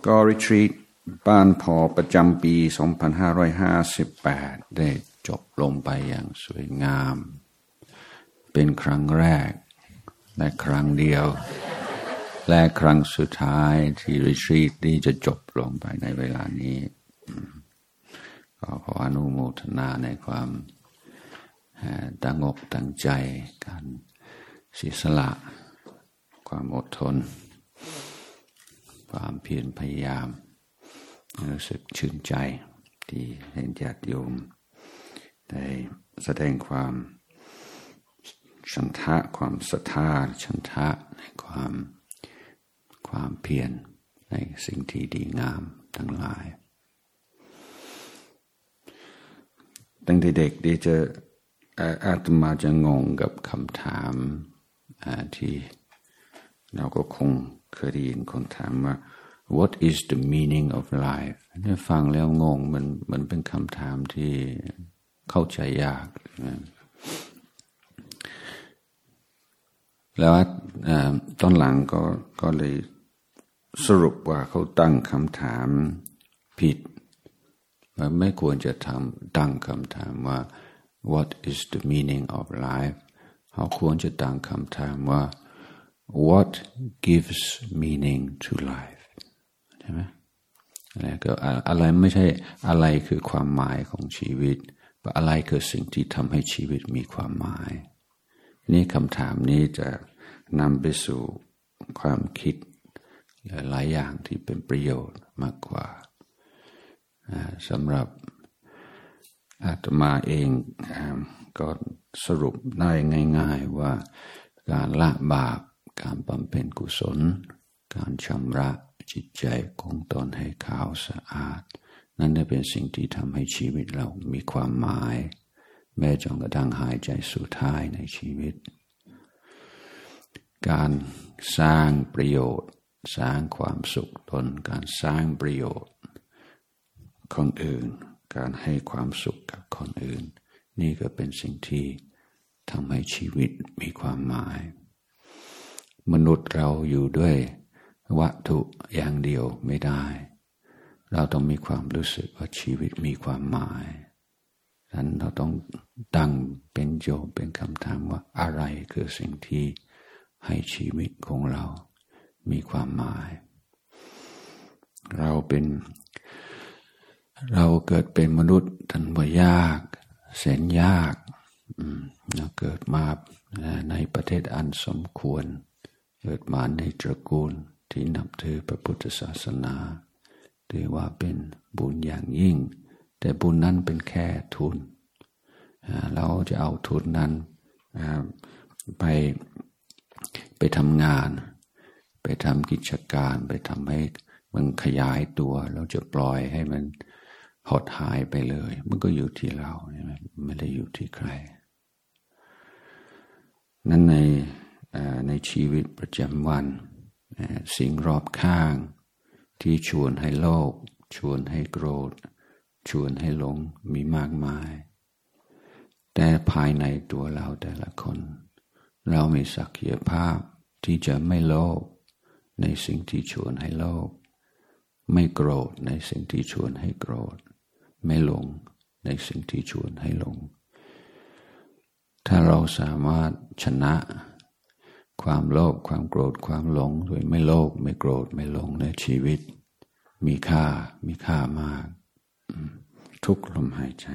ก็รีทรีตบ้านพอประจำปี2558ได้จบลงไปอย่างสวยงามเป็นครั้งแรกและครั้งเดียวและครั้งสุดท้ายที่รีทรีตนี้จะจบลงไปในเวลานี้ก็ขออนุโมทนาในความตั้งอกตั้งใจการเสียสละความอดทนความเพียรพยายามรู้สึกชื่นใจที่เห็นญาติโยมได้แสดงความฉันทะความศรัทธาฉันทะในความเพียรในสิ่งที่ดีงามทั้งหลายตั้งแต่เด็กดีจะอาตมาจะงงกับคำถามที่เราก็คงเคยได้ยินคนถามว่า What is the meaning of life เนี่ยฟังแล้วงงมันเป็นคำถามที่เข้าใจยากแล้วตอนหลังก็เลยสรุปว่าเขาตั้งคำถามผิดมันไม่ควรจะตั้งคำถามว่า What is the meaning of life เขาควรจะตั้งคำถามว่า What gives meaning to life ใช่ไหมอะไรไม่ใช่อะไรคือความหมายของชีวิตแต่อะไรคือสิ่งที่ทำให้ชีวิตมีความหมายนี่คำถามนี้จะนำไปสู่ความคิดหลายอย่างที่เป็นประโยชน์มากกว่าสำหรับอาตมาเองก็สรุปได้ง่ายๆว่าการละบาปการบำเพ็ญกุศลการชำระจิตใจของตนให้ขาวสะอาดนั่นจะเป็นสิ่งที่ทำให้ชีวิตเรามีความหมายแม้จนกระทั่งหายใจสุดท้ายในชีวิตการสร้างประโยชน์สร้างความสุขตนการสร้างประโยชน์คนอื่นการให้ความสุขกับคนอื่นนี่ก็เป็นสิ่งที่ทำให้ชีวิตมีความหมายมนุษย์เราอยู่ด้วยวัตถุอย่างเดียวไม่ได้เราต้องมีความรู้สึกว่าชีวิตมีความหมายฉะนั้นเราต้องตั้งเป็นโจทย์เป็นคำถามว่าอะไรคือสิ่งที่ให้ชีวิตของเรามีความหมายเราเกิดเป็นมนุษย์ทันว่ายากแสนยากเราเกิดมาในประเทศอันสมควรเกิดมาในตระกูลที่นับถือพระพุทธศาสนาถือว่าเป็นบุญอย่างยิ่งแต่บุญนั้นเป็นแค่ทุนเราจะเอาทุนนั้นไปทำงานไปทำกิจการไปทำให้มันขยายตัวเราจะปล่อยให้มันหดหายไปเลยมันก็อยู่ที่เราไม่ได้อยู่ที่ใครนั้นในชีวิตประจำวันสิ่งรอบข้างที่ชวนให้โลภชวนให้โกรธชวนให้หลงมีมากมายแต่ภายในตัวเราแต่ละคนเรามีศักยภาพที่จะไม่โลภในสิ่งที่ชวนให้โลภไม่โกรธในสิ่งที่ชวนให้โกรธไม่หลงในสิ่งที่ชวนให้หลงถ้าเราสามารถชนะความโลภความโกรธความหลงโดยไม่โลภไม่โกรธไม่หลงในชีวิตมีค่ามากทุกลมหายใจ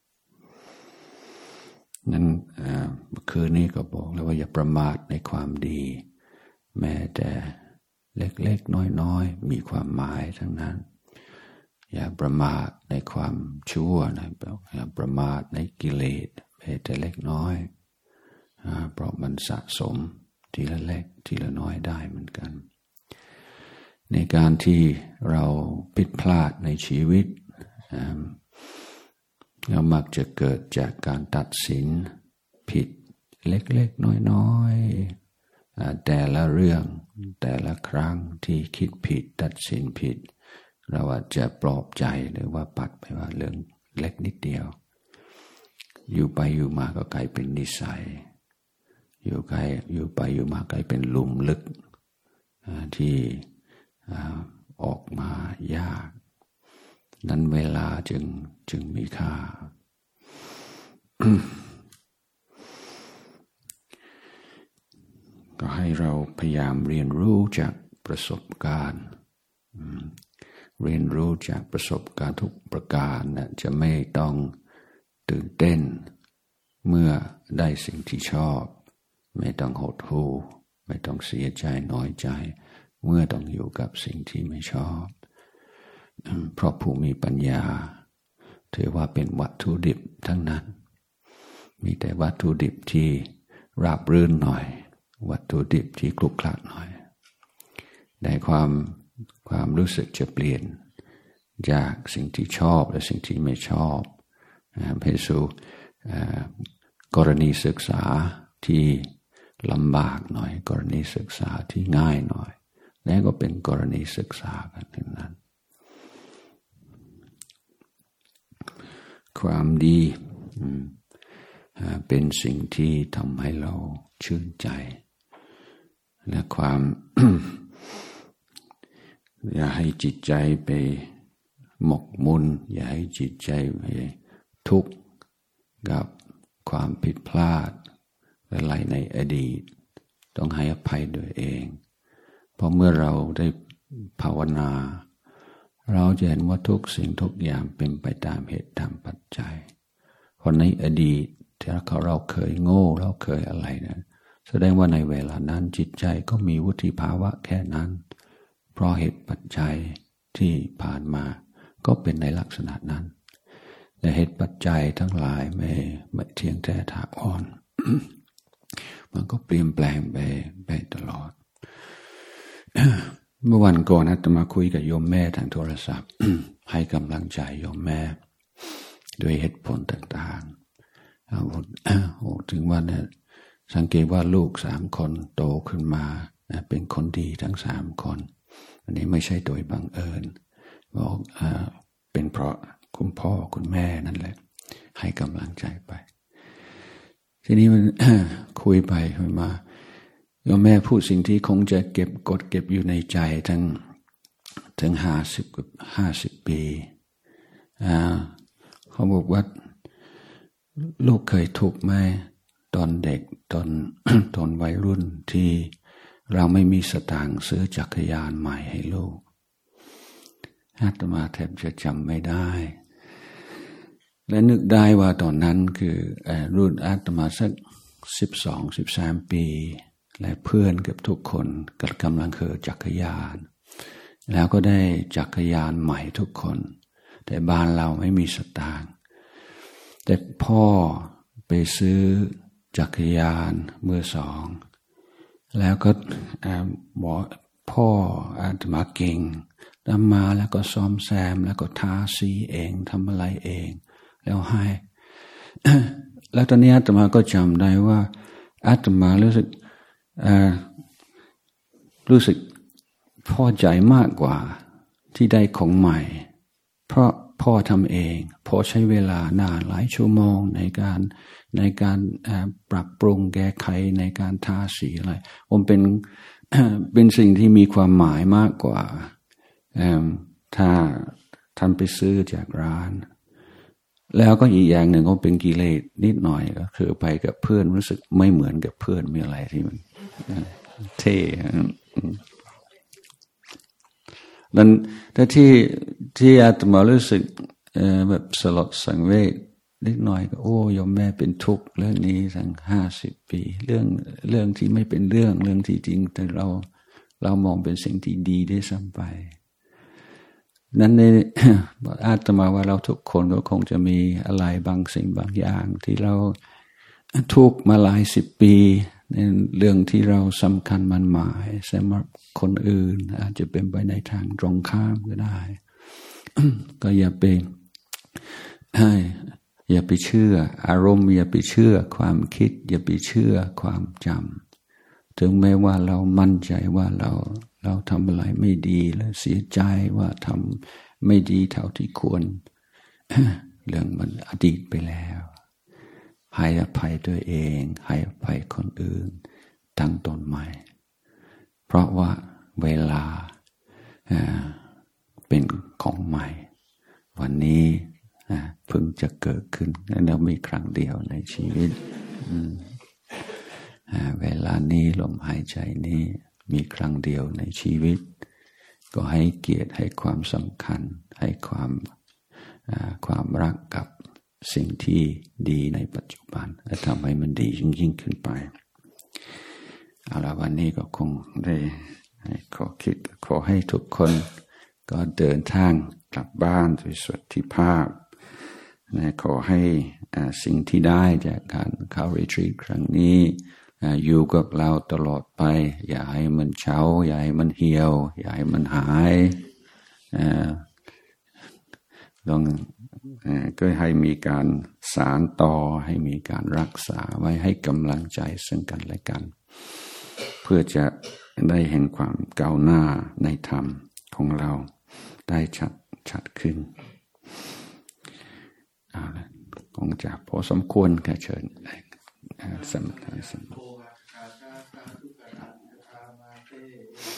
นั้นเมื่อคืนนี้ก็บอกแล้วว่าอย่าประมาทในความดีแม้แต่เล็กๆน้อยๆมีความหมายทั้งนั้นอย่าประมาทในความชั่วนะอย่าประมาทในกิเลสแม้แต่เล็กน้อยเพราะมันสะสมทีละเล็กทีละน้อยได้เหมือนกันในการที่เราผิดพลาดในชีวิตเรามักจะเกิดจากการตัดสินผิดเล็กๆน้อยๆแต่ละเรื่องแต่ละครั้งที่คิดผิดตัดสินผิดเราอาจจะปลอบใจหรือว่าปัดไปว่าเรื่องเล็กนิดเดียวอยู่ไปอยู่มาก็กลายเป็นนิสัยอยู่ไปอยู่มากลายเป็นหลุมลึกที่ออกมายากนั้นเวลาจึงมีค่า ก็ให้เราพยายามเรียนรู้จากประสบการณ์เรียนรู้จากประสบการณ์ทุกประการนะจะไม่ต้องตื่นเต้นเมื่อได้สิ่งที่ชอบไม่ต้องหดหู่ไม่ต้องเสียใจน้อยใจเมื่อต้องอยู่กับสิ่งที่ไม่ชอบเพราะผู้มีปัญญาถือว่าเป็นวัตถุดิบทั้งนั้นมีแต่วัตถุดิบที่ราบรื่นหน่อยวัตถุดิบที่คลุกคลักหน่อยได้ความรู้สึกจะเปลี่ยนจากสิ่งที่ชอบและสิ่งที่ไม่ชอบไปสู่กรณีศึกษาที่ลำบากหน่อยกรณีศึกษาที่ง่ายหน่อยและก็เป็นกรณีศึกษากันทั้งนั้นความดีเป็นสิ่งที่ทำให้เราชื่นใจและความ อย่าให้จิตใจไปหมกมุ่นอย่าให้จิตใจไปทุกข์กับความผิดพลาดอะไรในอดีตต้องให้อภัยโดยเองเพราะเมื่อเราได้ภาวนาเราจะเห็นว่าทุกสิ่งทุกอย่างเป็นไปตามเหตุตามปัจจัยเพราะในอดีตที่เราเคยโง่เราเคยอะไรนะแสดงว่าในเวลานั้นจิตใจก็มีวุฒิภาวะแค่นั้นเพราะเหตุปัจจัยที่ผ่านมาก็เป็นในลักษณะนั้นแต่เหตุปัจจัยทั้งหลายไม่เที่ยงแท้ถาวร มันก็เปลี่ยนแปลงไปตลอด เมื่อวันก่อนอาตมาคุยกับโยมแม่ทางโทรศัพท์ ให้กำลังใจโยมแม่ด้วยเหตุผลต่างๆถึงว่าเนี่ยสังเกตว่าลูก3 คนโตขึ้นมาเป็นคนดีทั้ง3 คนอันนี้ไม่ใช่โดยบังเอิญบอกเป็นเพราะคุณพ่อคุณแม่นั่นแหละให้กำลังใจไปทีนี้มัน คุยไปคุยมาโยมแม่พูดสิ่งที่คงจะเก็บอยู่ในใจถึง50 ปีเขาบอกว่าลูกเคยทุกข์ไหมตอนเด็กตอนวัยรุ่นที่เราไม่มีสตางค์ซื้อจักรยานใหม่ให้ลูกอาตมาแทบจะจำไม่ได้และนึกได้ว่าตอนนั้นคือรุ่นอาตมาสัก12-13 ปีและเพื่อนเกือบทุกคนกำลังเคยจักรยานแล้วก็ได้จักรยานใหม่ทุกคนแต่บ้านเราไม่มีสตางค์แต่พ่อไปซื้อจักรยานมือ2แล้วก็บอกพ่ออาตมาเก่งนำมาแล้วก็ซ่อมแซมแล้วก็ทาสีเองทำอะไรเองแล้วให้ แล้วตอนนี้อาตมาก็จำได้ว่าอาตมารู้สึกพอใจมากกว่าที่ได้ของใหม่เพราะพ่อทำเองพ่อใช้เวลานานหลายชั่วโมงในการปรับปรุงแก้ไขในการทาสีอะไรผมเป็นสิ่งที่มีความหมายมากกว่าถ้าท่านไปซื้อจากร้านแล้วก็อีกอย่างหนึ่งก็เป็นกิเลสนิดหน่อยก็คือไปกับเพื่อนรู้สึกไม่เหมือนกับเพื่อนมีอะไรที่มันเท่นั้นแต่ที่อาตมารู้สึกแบบสลดสังเวชนิดหน่อยก็โอ้ยมแม่เป็นทุกข์เรื่องนี้ทั้ง50 ปีเรื่องที่ไม่เป็นเรื่องที่จริงแต่เรามองเป็นสิ่งที่ดีได้ซ้ำไปนั้นในอาตมาว่าเราทุกคนก็คงจะมีอะไรบางสิ่งบางอย่างที่เราทุกข์มาหลาย10 ปีในเรื่องที่เราสำคัญมันหมายสำหรับคนอื่นอาจจะเป็นไปในทางตรงข้ามก็ได้ ก็อย่าไปเชื่ออารมณ์อย่าไปเชื่อความคิดอย่าไปเชื่อความจำถึงแม้ว่าเรามั่นใจว่าเราทำอะไรไม่ดีและเสียใจว่าทำไม่ดีเท่าที่ควร เรื่องมันอดีตไปแล้วให้อภัยตัวเองให้อภัยคนอื่นตั้งต้นใหม่เพราะว่าเวลาเป็นของใหม่วันนี้เพิ่งจะเกิดขึ้นแล้วมีครั้งเดียวในชีวิตเวลานี้ลมหายใจนี้มีครั้งเดียวในชีวิตก็ให้เกียรติให้ความสำคัญให้ความรักกับสิ่งที่ดีในปัจจุบันและทำให้มันดียิ่งขึ้นไปเอาละวันนี้ก็คงได้ขอให้ทุกคนก็เดินทางกลับบ้านด้วยสวัสดิภาพขอให้สิ่งที่ได้จากการเข้ารีทรีตครั้งนี้อยู่กับเราตลอดไปอย่าให้มันเฉาอย่าให้มันเหี่ยวอย่าให้มันหายก็ให้มีการสานต่อให้มีการรักษาไว้ให้กำลังใจซึ่งกันและกันเพื่อจะได้เห็นความก้าวหน้าในธรรมของเราได้ชัดขึ้นเอาละคงจะพอสมควรค่ะเชิญสำหรับ